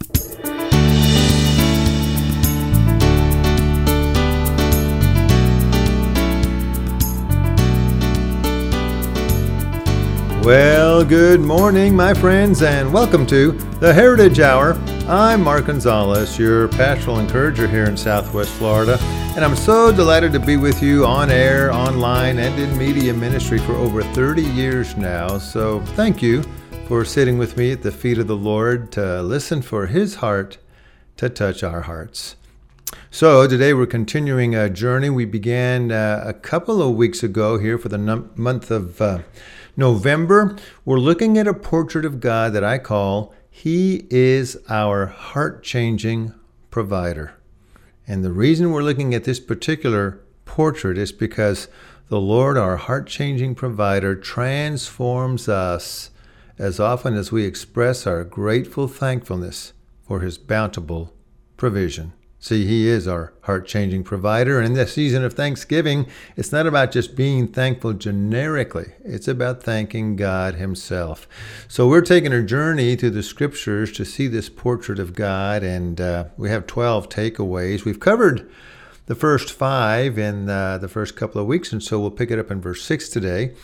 Well, good morning, my friends, and welcome to the Heritage Hour. I'm Mark Gonzalez, your pastoral encourager here in Southwest Florida, and I'm so delighted to be with you on air, online, and in media ministry for over 30 years now. So thank you for sitting with me at the feet of the Lord to listen for His heart to touch our hearts. So today we're continuing a journey we began a couple of weeks ago here for the month of November. We're looking at a portrait of God that I call He is our heart-changing provider. And the reason we're looking at this particular portrait is because the Lord, our heart-changing provider, transforms us as often as we express our grateful thankfulness for His bountiful provision. See, He is our heart-changing provider. And in this season of Thanksgiving, it's not about just being thankful generically. It's about thanking God Himself. So we're taking a journey through the Scriptures to see this portrait of God, and we have 12 takeaways. We've covered the first 5 in the first couple of weeks, and so we'll pick it up in verse 6 today,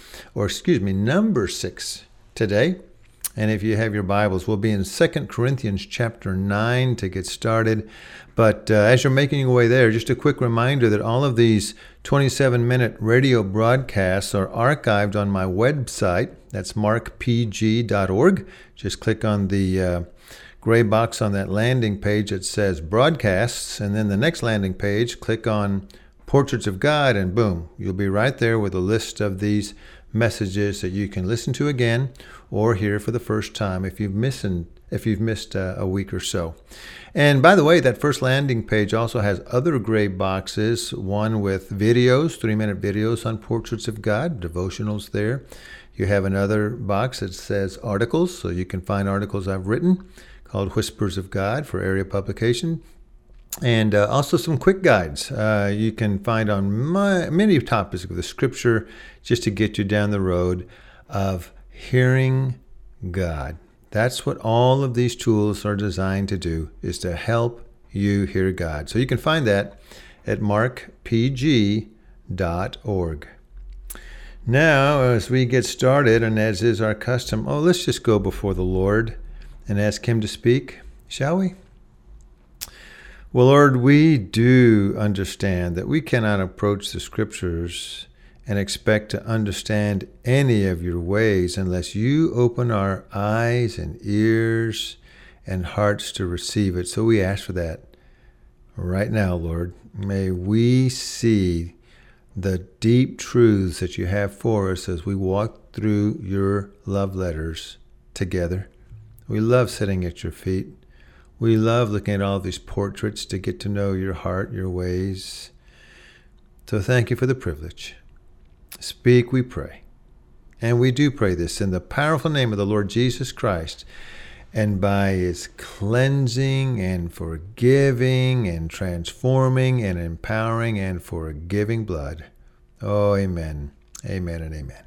number 6 today. And if you have your Bibles, we'll be in 2 Corinthians chapter 9 to get started. But as you're making your way there, just a quick reminder that all of these 27-minute radio broadcasts are archived on my website. That's markpg.org. Just click on the gray box on that landing page that says Broadcasts, and then the next landing page, click on Portraits of God, and boom, you'll be right there with a list of these messages that you can listen to again or hear for the first time if you've missed a week or so. And by the way, that first landing page also has other gray boxes, one with videos, 3-minute videos on Portraits of God, devotionals there. You have another box that says articles, so you can find articles I've written called Whispers of God for area publication. And also some quick guides you can find on many topics of the Scripture just to get you down the road of hearing God. That's what all of these tools are designed to do, is to help you hear God. So you can find that at markpg.org. Now, as we get started, and as is our custom, let's just go before the Lord and ask Him to speak, shall we? Well, Lord, we do understand that we cannot approach the Scriptures and expect to understand any of your ways unless you open our eyes and ears and hearts to receive it. So we ask for that right now, Lord. May we see the deep truths that you have for us as we walk through your love letters together. We love sitting at your feet. We love looking at all these portraits to get to know your heart, your ways. So thank you for the privilege. Speak, we pray. And we do pray this in the powerful name of the Lord Jesus Christ, and by His cleansing and forgiving and transforming and empowering and forgiving blood. Oh, amen. Amen and amen.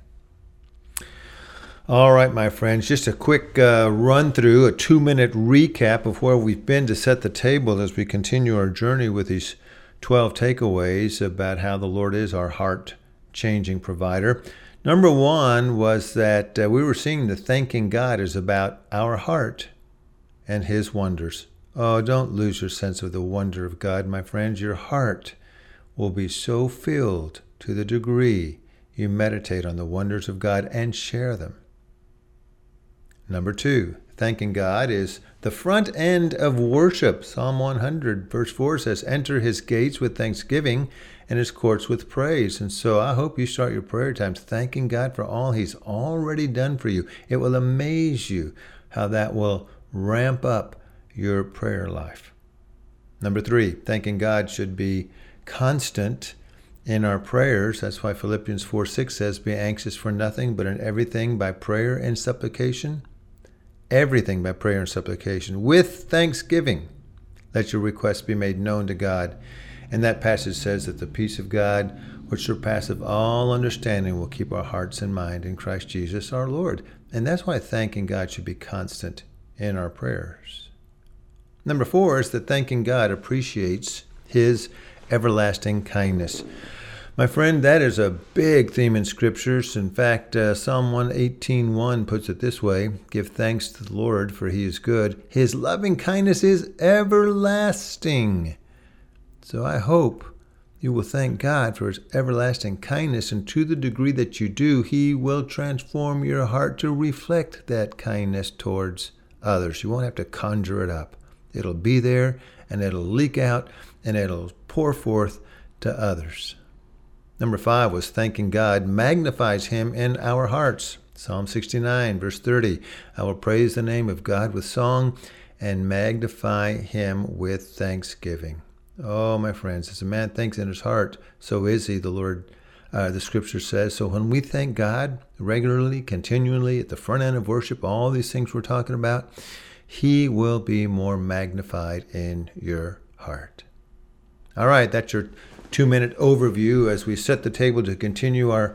All right, my friends, just a quick run through, a 2-minute recap of where we've been to set the table as we continue our journey with these 12 takeaways about how the Lord is our heart-changing provider. Number 1 was that we were seeing that thanking God is about our heart and His wonders. Oh, don't lose your sense of the wonder of God, my friends. Your heart will be so filled to the degree you meditate on the wonders of God and share them. Number 2, thanking God is the front end of worship. Psalm 100, verse 4 says, enter His gates with thanksgiving and His courts with praise. And so I hope you start your prayer times thanking God for all He's already done for you. It will amaze you how that will ramp up your prayer life. Number 3, thanking God should be constant in our prayers. That's why Philippians 4:6 says, be anxious for nothing, but in everything by prayer and supplication. Everything by prayer and supplication. With thanksgiving, let your requests be made known to God. And that passage says that the peace of God, which surpasseth all understanding, will keep our hearts and mind in Christ Jesus our Lord. And that's why thanking God should be constant in our prayers. Number 4 is that thanking God appreciates his everlasting kindness. My friend, that is a big theme in Scriptures. In fact, Psalm 118:1 puts it this way: "Give thanks to the Lord, for he is good. His loving kindness is everlasting." So I hope you will thank God for his everlasting kindness, and to the degree that you do, he will transform your heart to reflect that kindness towards others. You won't have to conjure it up. It'll be there, and it'll leak out, and it'll pour forth to others. Number 5 was thanking God magnifies him in our hearts. Psalm 69, verse 30, "I will praise the name of God with song and magnify him with thanksgiving." Oh, my friends, as a man thinks in his heart, so is he, the Scripture says. So when we thank God regularly, continually, at the front end of worship, all these things we're talking about, he will be more magnified in your heart. All right, that's your 2-minute overview as we set the table to continue our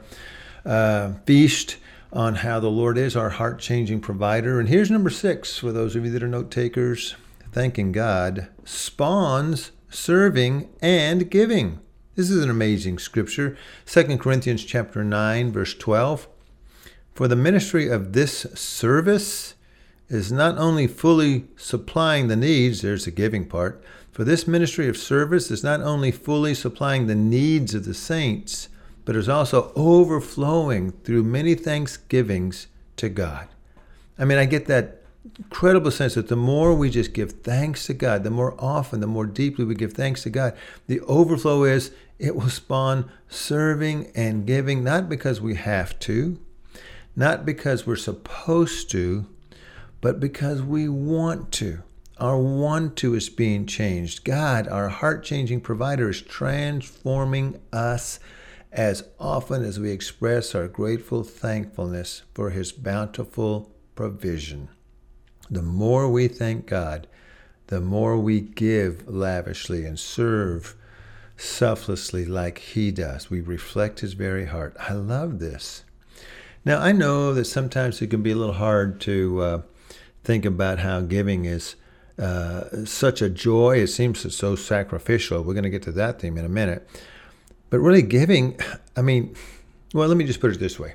feast on how the Lord is our heart-changing provider. And here's number 6 for those of you that are note takers. Thanking God spawns serving and giving. This is an amazing scripture. 2 Corinthians chapter 9, verse 12. "For the ministry of this service is not only fully supplying the needs," there's the giving part, "for this ministry of service is not only fully supplying the needs of the saints, but is also overflowing through many thanksgivings to God." I mean, I get that incredible sense that the more we just give thanks to God, the more often, the more deeply we give thanks to God, the overflow is it will spawn serving and giving, not because we have to, not because we're supposed to, but because we want to. Our want to is being changed. God, our heart-changing provider, is transforming us as often as we express our grateful thankfulness for his bountiful provision. The more we thank God, the more we give lavishly and serve selflessly like he does. We reflect his very heart. I love this. Now, I know that sometimes it can be a little hard to think about how giving is such a joy. It seems so sacrificial. We're going to get to that theme in a minute. But really giving, I mean, well, let me just put it this way.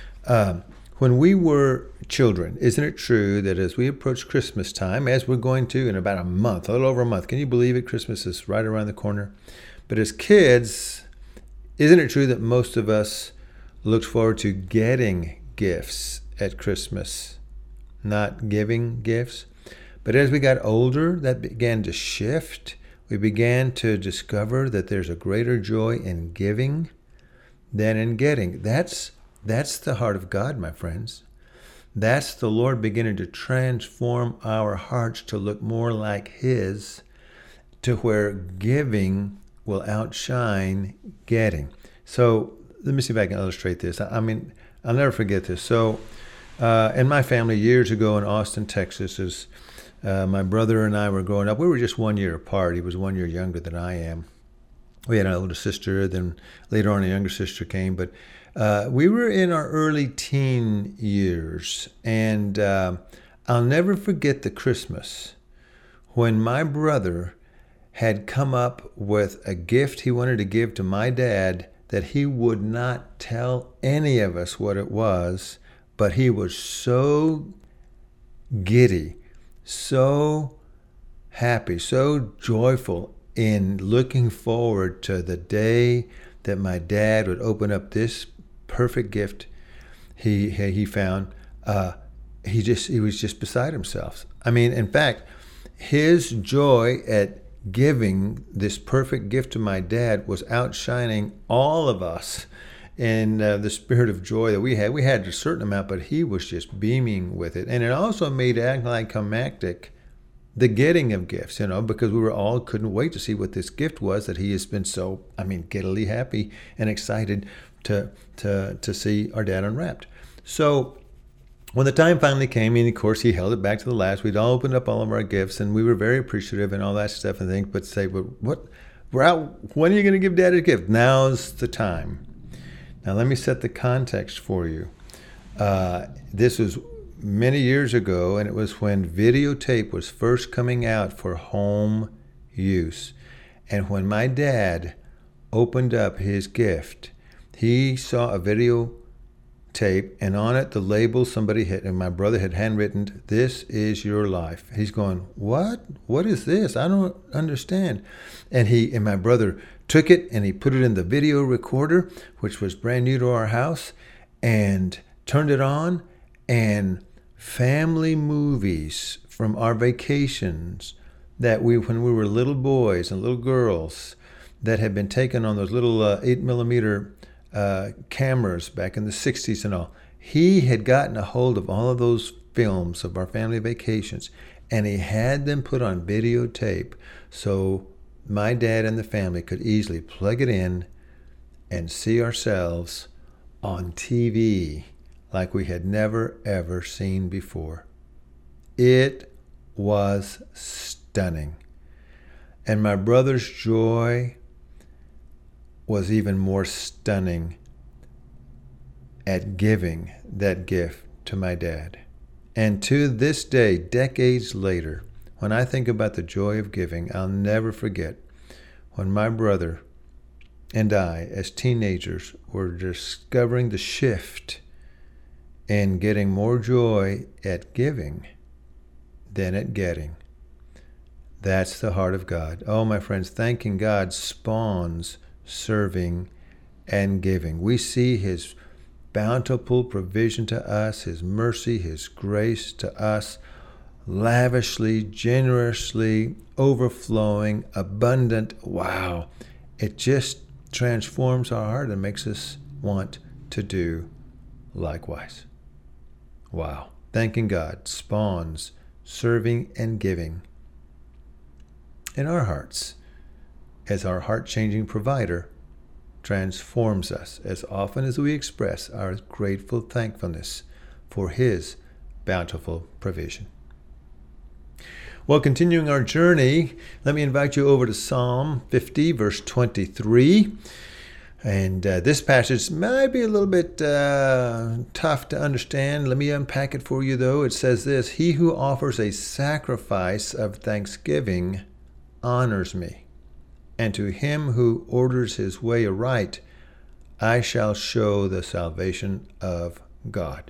When we were children, isn't it true that as we approach Christmas time, as we're going to in about a month, a little over a month, can you believe it? Christmas is right around the corner. But as kids, isn't it true that most of us looked forward to getting gifts at Christmas, not giving gifts? But as we got older, that began to shift. We began to discover that there's a greater joy in giving than in getting. That's the heart of God, my friends. That's the Lord beginning to transform our hearts to look more like his, to where giving will outshine getting. So let me see if I can illustrate this. I mean, I'll never forget this. So in my family years ago in Austin, Texas, as my brother and I were growing up, we were just 1 year apart. He was 1 year younger than I am. We had an older sister, then later on a younger sister came, but we were in our early teen years, and I'll never forget the Christmas when my brother had come up with a gift he wanted to give to my dad that he would not tell any of us what it was, but he was so giddy, so happy, so joyful in looking forward to the day that my dad would open up this perfect gift he found. He was just beside himself. I mean, in fact, his joy at giving this perfect gift to my dad was outshining all of us in the spirit of joy that we had. We had a certain amount, but he was just beaming with it. And it also made anticlimactic the getting of gifts, because we were all couldn't wait to see what this gift was that he has been so, giddily happy and excited to see our dad unwrapped. So when the time finally came, and of course he held it back to the last, we'd all opened up all of our gifts, and we were very appreciative and all that stuff and things, but say, what? When are you going to give dad a gift? Now's the time. Now let me set the context for you. This was many years ago, and it was when videotape was first coming out for home use. And when my dad opened up his gift, he saw a video tape, and on it the label somebody had, and my brother had handwritten, "This is your life." He's going, what is this? I don't understand. And my brother took it and he put it in the video recorder, which was brand new to our house, and turned it on, and family movies from our vacations that when we were little boys and little girls, that had been taken on those little 8mm cameras back in the 60s and all. He had gotten a hold of all of those films of our family vacations, and he had them put on videotape so my dad and the family could easily plug it in and see ourselves on TV like we had never, ever seen before. It was stunning. And my brother's joy was even more stunning at giving that gift to my dad. And to this day, decades later, when I think about the joy of giving, I'll never forget when my brother and I, as teenagers, were discovering the shift in getting more joy at giving than at getting. That's the heart of God. Oh, my friends, thanking God spawns serving and giving. We see his bountiful provision to us, his mercy, his grace to us, lavishly, generously, overflowing, abundant. Wow. It just transforms our heart and makes us want to do likewise. Wow. Thanking God spawns serving and giving in our hearts, as our heart-changing provider transforms us as often as we express our grateful thankfulness for his bountiful provision. Well, continuing our journey, let me invite you over to Psalm 50, verse 23. And this passage might be a little bit tough to understand. Let me unpack it for you, though. It says this: "He who offers a sacrifice of thanksgiving honors me, and to him who orders his way aright, I shall show the salvation of God."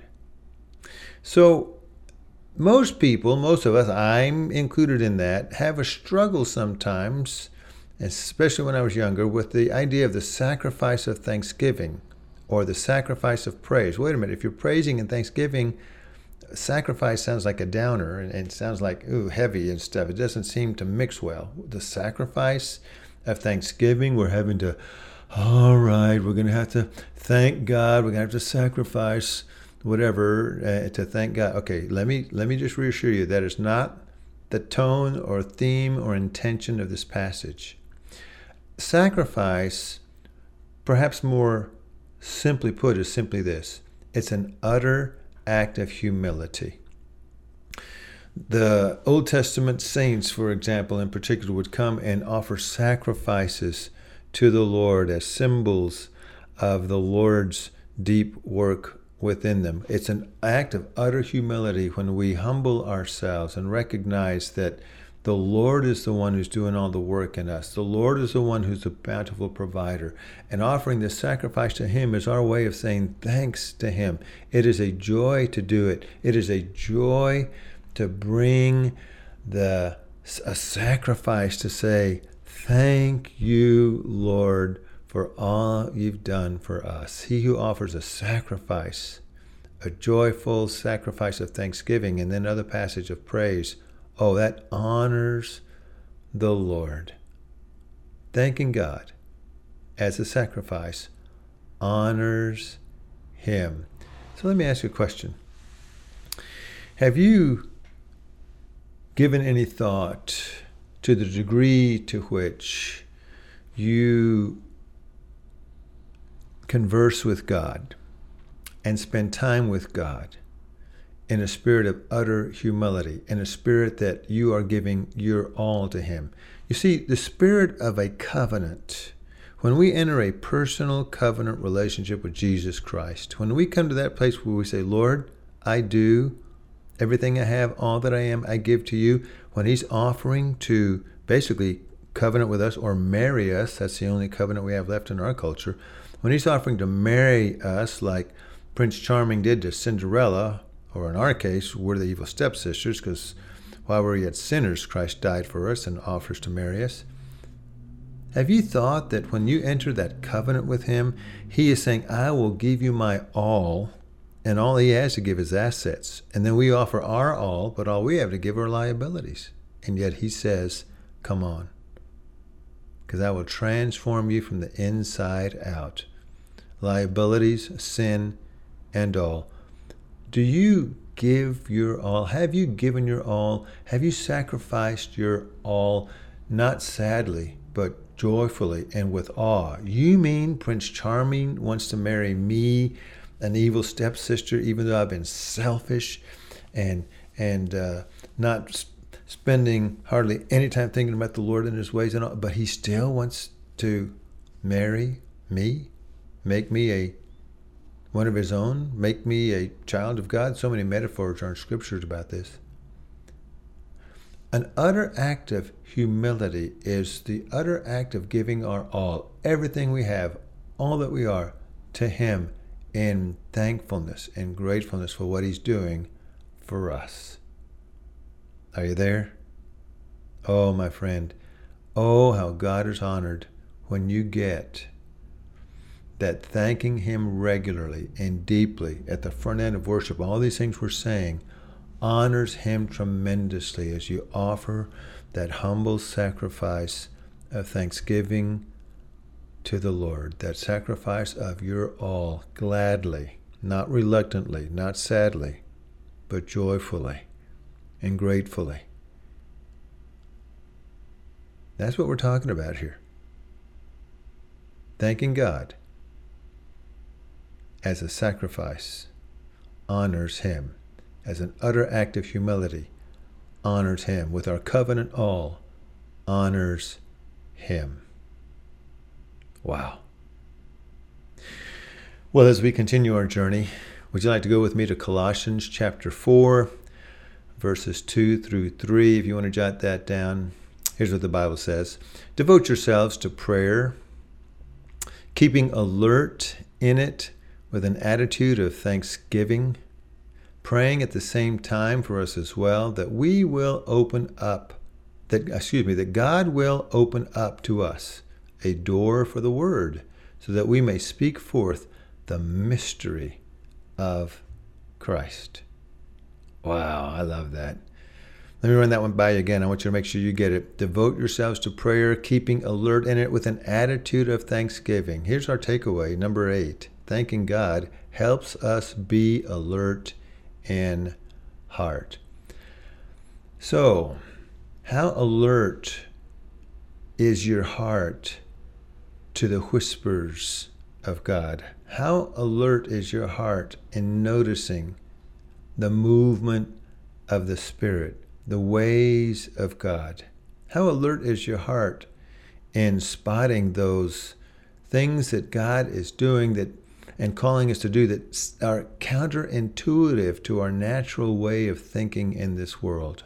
So most people, most of us, I'm included in that, have a struggle sometimes, especially when I was younger, with the idea of the sacrifice of thanksgiving or the sacrifice of praise. Wait a minute, if you're praising and thanksgiving, sacrifice sounds like a downer, and it sounds like, ooh, heavy and stuff. It doesn't seem to mix well. The sacrifice of thanksgiving, we're having to, all right, we're going to have to thank God. We're going to have to sacrifice whatever to thank God. Okay, let me just reassure you that is not the tone or theme or intention of this passage. Sacrifice, perhaps more simply put, is simply this: it's an utter act of humility. The Old Testament saints, for example, in particular, would come and offer sacrifices to the Lord as symbols of the Lord's deep work within them. It's an act of utter humility when we humble ourselves and recognize that the Lord is the one who's doing all the work in us. The Lord is the one who's the bountiful provider. And offering this sacrifice to him is our way of saying thanks to him. It is a joy to do it. It is a joy to bring a sacrifice to say, thank you, Lord, for all you've done for us. He who offers a sacrifice, a joyful sacrifice of thanksgiving, and then another passage of praise, oh, that honors the Lord. Thanking God as a sacrifice honors him. So let me ask you a question. Have you given any thought to the degree to which you converse with God and spend time with God in a spirit of utter humility, in a spirit that you are giving your all to him? You see, the spirit of a covenant, when we enter a personal covenant relationship with Jesus Christ, when we come to that place where we say, Lord, I do Everything I have, all that I am, I give to you. When he's offering to basically covenant with us or marry us, that's the only covenant we have left in our culture. When he's offering to marry us, like Prince Charming did to Cinderella, or in our case, we're the evil stepsisters, because while we're yet sinners, Christ died for us and offers to marry us. Have you thought that when you enter that covenant with him, he is saying, I will give you my all, and all he has to give is assets. And then we offer our all, but all we have to give are liabilities. And yet he says, come on, because I will transform you from the inside out. Liabilities, sin, and all. Do you give your all? Have you given your all? Have you sacrificed your all, not sadly, but joyfully and with awe? You mean Prince Charming wants to marry me, an evil stepsister, even though I've been selfish and not spending hardly any time thinking about the Lord and his ways and all, but he still wants to marry me, make me one of his own, make me a child of God? So many metaphors are in scriptures about this. An utter act of humility is the utter act of giving our all, everything we have, all that we are, to him in thankfulness and gratefulness for what he's doing for us. Are you there? Oh, my friend. Oh, how God is honored when you get that thanking him regularly and deeply at the front end of worship. All these things we're saying honors him tremendously as you offer that humble sacrifice of thanksgiving to the Lord, that sacrifice of your all, gladly, not reluctantly, not sadly, but joyfully and gratefully. That's what we're talking about here. Thanking God as a sacrifice honors him. As an utter act of humility honors him. With our covenant all honors him. Wow. Well, as we continue our journey, would you like to go with me to Colossians chapter 4, verses 2 through 3? If you want to jot that down, here's what the Bible says. Devote yourselves to prayer, keeping alert in it with an attitude of thanksgiving, praying at the same time for us as well, that God will open up to us a door for the word, so that we may speak forth the mystery of Christ. Wow, I love that. Let me run that one by you again. I want you to make sure you get it. Devote yourselves to prayer, keeping alert in it with an attitude of thanksgiving. Here's our takeaway, number 8. Thanking God helps us be alert in heart. So, how alert is your heart to the whispers of God? How alert is your heart in noticing the movement of the Spirit, the ways of God? How alert is your heart in spotting those things that God is doing and calling us to do that are counterintuitive to our natural way of thinking in this world?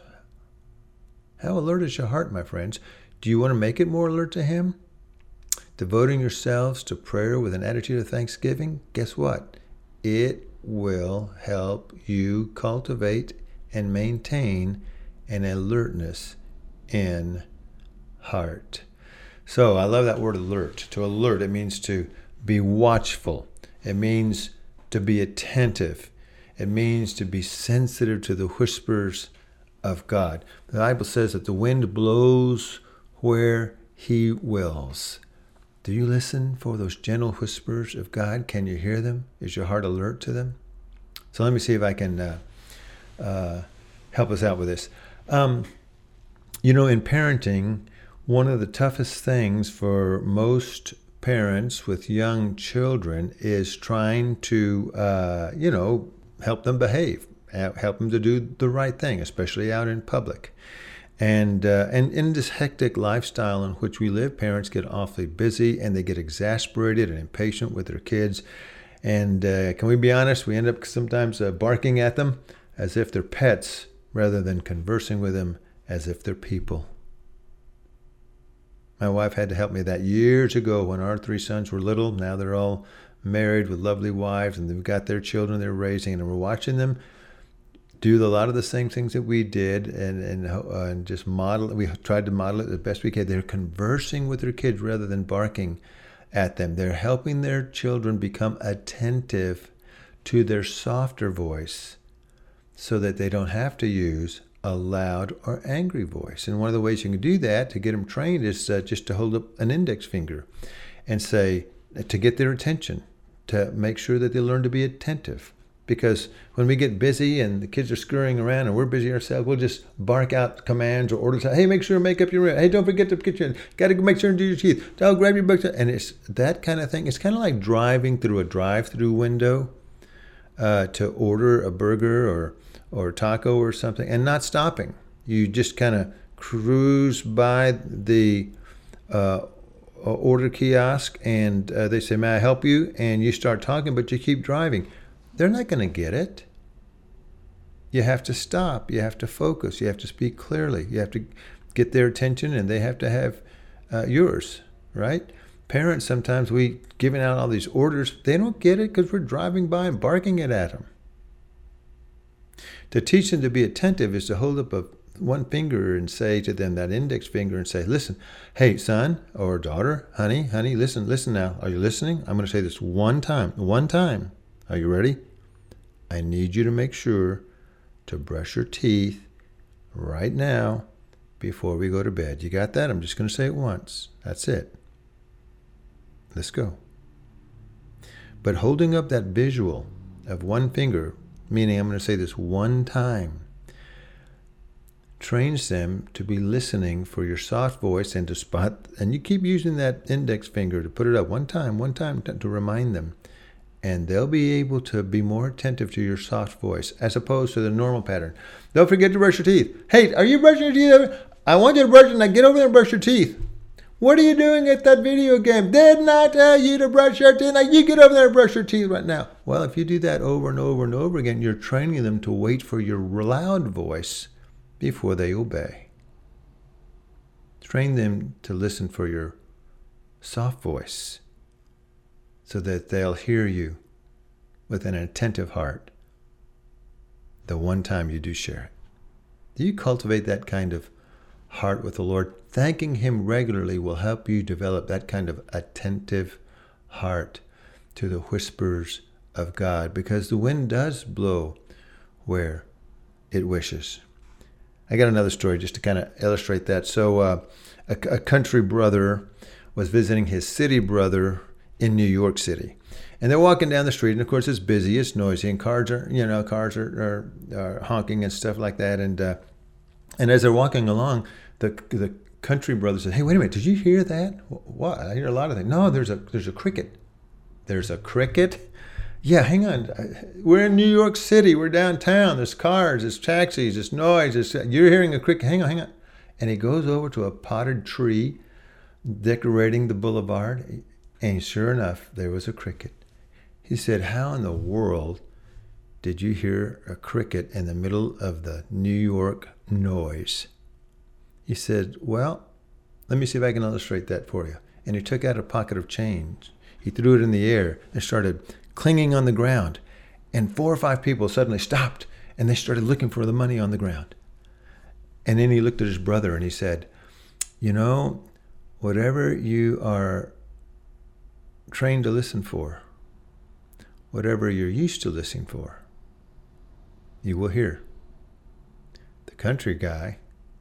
How alert is your heart, my friends? Do you want to make it more alert to him? Devoting yourselves to prayer with an attitude of thanksgiving, guess what? It will help you cultivate and maintain an alertness in heart. So I love that word alert. To alert, it means to be watchful. It means to be attentive. It means to be sensitive to the whispers of God. The Bible says that the wind blows where he wills. Do you listen for those gentle whispers of God? Can you hear them? Is your heart alert to them? So let me see if I can help us out with this. In parenting, one of the toughest things for most parents with young children is trying to, help them behave, help them to do the right thing, especially out in public. And in this hectic lifestyle in which we live, parents get awfully busy and they get exasperated and impatient with their kids. And can we be honest? We end up sometimes barking at them as if they're pets rather than conversing with them as if they're people. My wife had to help me that years ago when our 3 sons were little. Now they're all married with lovely wives, and they've got their children they're raising, and we're watching them do a lot of the same things that we did, and just model. We tried to model it the best we could. They're conversing with their kids rather than barking at them. They're helping their children become attentive to their softer voice so that they don't have to use a loud or angry voice. And one of the ways you can do that to get them trained is just to hold up an index finger and say, to get their attention, to make sure that they learn to be attentive. Because when we get busy and the kids are scurrying around and we're busy ourselves, we'll just bark out commands or orders. Hey, make sure to make up your room. Hey, don't forget to get your, got to make sure and do your teeth. Oh, grab your books. And it's that kind of thing. It's kind of like driving through a drive-through window to order a burger or taco or something and not stopping. You just kind of cruise by the order kiosk and they say, may I help you? And you start talking, but you keep driving. They're not going to get it. You have to stop. You have to focus. You have to speak clearly. You have to get their attention, and they have to have yours, right? Parents, sometimes we giving out all these orders. They don't get it because we're driving by and barking it at them. To teach them to be attentive is to hold up one finger and say to them, that index finger, and say, listen, hey, son or daughter, honey, listen now. Are you listening? I'm going to say this one time. Are you ready? I need you to make sure to brush your teeth right now before we go to bed. You got that? I'm just going to say it once. That's it. Let's go. But holding up that visual of one finger, meaning I'm going to say this one time, trains them to be listening for your soft voice and to spot, and you keep using that index finger to put it up one time to remind them. And they'll be able to be more attentive to your soft voice as opposed to the normal pattern. Don't forget to brush your teeth. Hey, are you brushing your teeth? I want you to brush it. Now get over there and brush your teeth. What are you doing at that video game? Didn't I tell you to brush your teeth? Now you get over there and brush your teeth right now. Well, if you do that over and over and over again, you're training them to wait for your loud voice before they obey. Train them to listen for your soft voice, so that they'll hear you with an attentive heart the one time you do share it. Do you cultivate that kind of heart with the Lord? Thanking Him regularly will help you develop that kind of attentive heart to the whispers of God, because the wind does blow where it wishes. I got another story just to kind of illustrate that. So a country brother was visiting his city brother in New York City. And they're walking down the street, and of course it's busy, it's noisy, and cars are honking and stuff like that. And as they're walking along, the country brother said, "Hey, wait a minute, did you hear that?" "What? I hear a lot of things." "No, there's a cricket." "There's a cricket?" "Yeah, hang on. We're in New York City. We're downtown. There's cars, there's taxis, there's noise. You're hearing a cricket. Hang on. And he goes over to a potted tree decorating the boulevard. And sure enough, there was a cricket. He said, "How in the world did you hear a cricket in the middle of the New York noise?" He said, "Well, let me see if I can illustrate that for you." And he took out a pocket of change. He threw it in the air and started clinging on the ground. And 4 or 5 people suddenly stopped, and they started looking for the money on the ground. And then he looked at his brother and he said, "You know, whatever you are trained to listen for, whatever you're used to listening for, you will hear." The country guy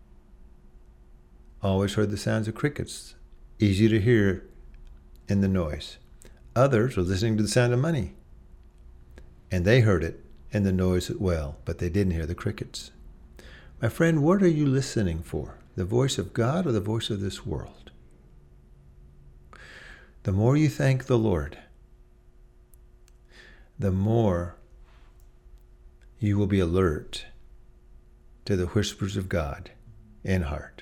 always heard the sounds of crickets, easy to hear in the noise. Others were listening to the sound of money, and they heard it in the noise as well, but they didn't hear the crickets. My friend, what are you listening for? The voice of God or the voice of this world? The more you thank the Lord, the more you will be alert to the whispers of God in heart.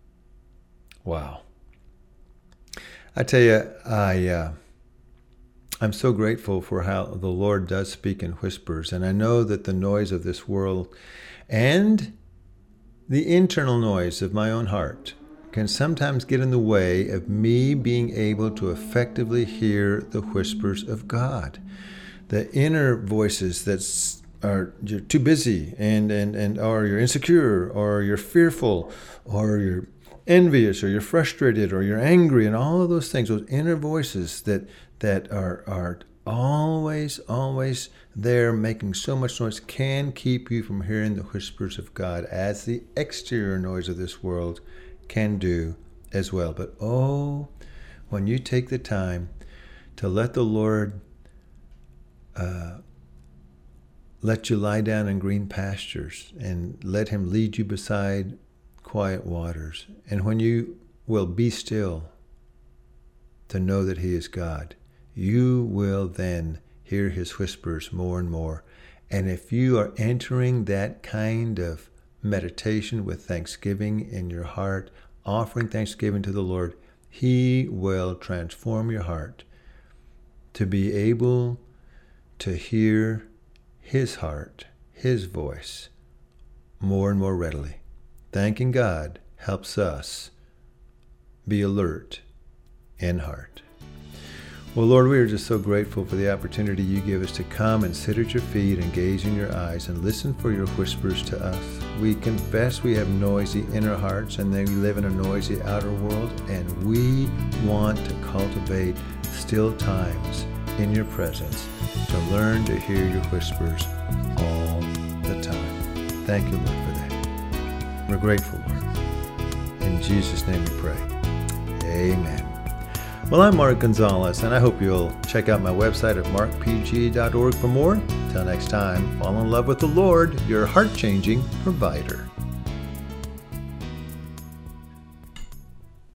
Wow. I tell you, I'm so grateful for how the Lord does speak in whispers. And I know that the noise of this world and the internal noise of my own heart can sometimes get in the way of me being able to effectively hear the whispers of God. The inner voices that are you're too busy and or you're insecure or you're fearful or you're envious or you're frustrated or you're angry, and all of those things, those inner voices that are always there making so much noise, can keep you from hearing the whispers of God, as the exterior noise of this world can do as well. But when you take the time to let the Lord let you lie down in green pastures and let him lead you beside quiet waters, and when you will be still to know that he is God, you will then hear his whispers more and more. And if you are entering that kind of meditation with thanksgiving in your heart, offering thanksgiving to the Lord, he will transform your heart to be able to hear his heart, his voice, more and more readily. Thanking God helps us be alert in heart. Well, Lord, we are just so grateful for the opportunity you give us to come and sit at your feet and gaze in your eyes and listen for your whispers to us. We confess we have noisy inner hearts and that we live in a noisy outer world, and we want to cultivate still times in your presence to learn to hear your whispers all the time. Thank you, Lord, for that. We're grateful, Lord. In Jesus' name we pray. Amen. Well, I'm Mark Gonzalez, and I hope you'll check out my website at markpg.org for more. Till next time, fall in love with the Lord, your heart-changing provider.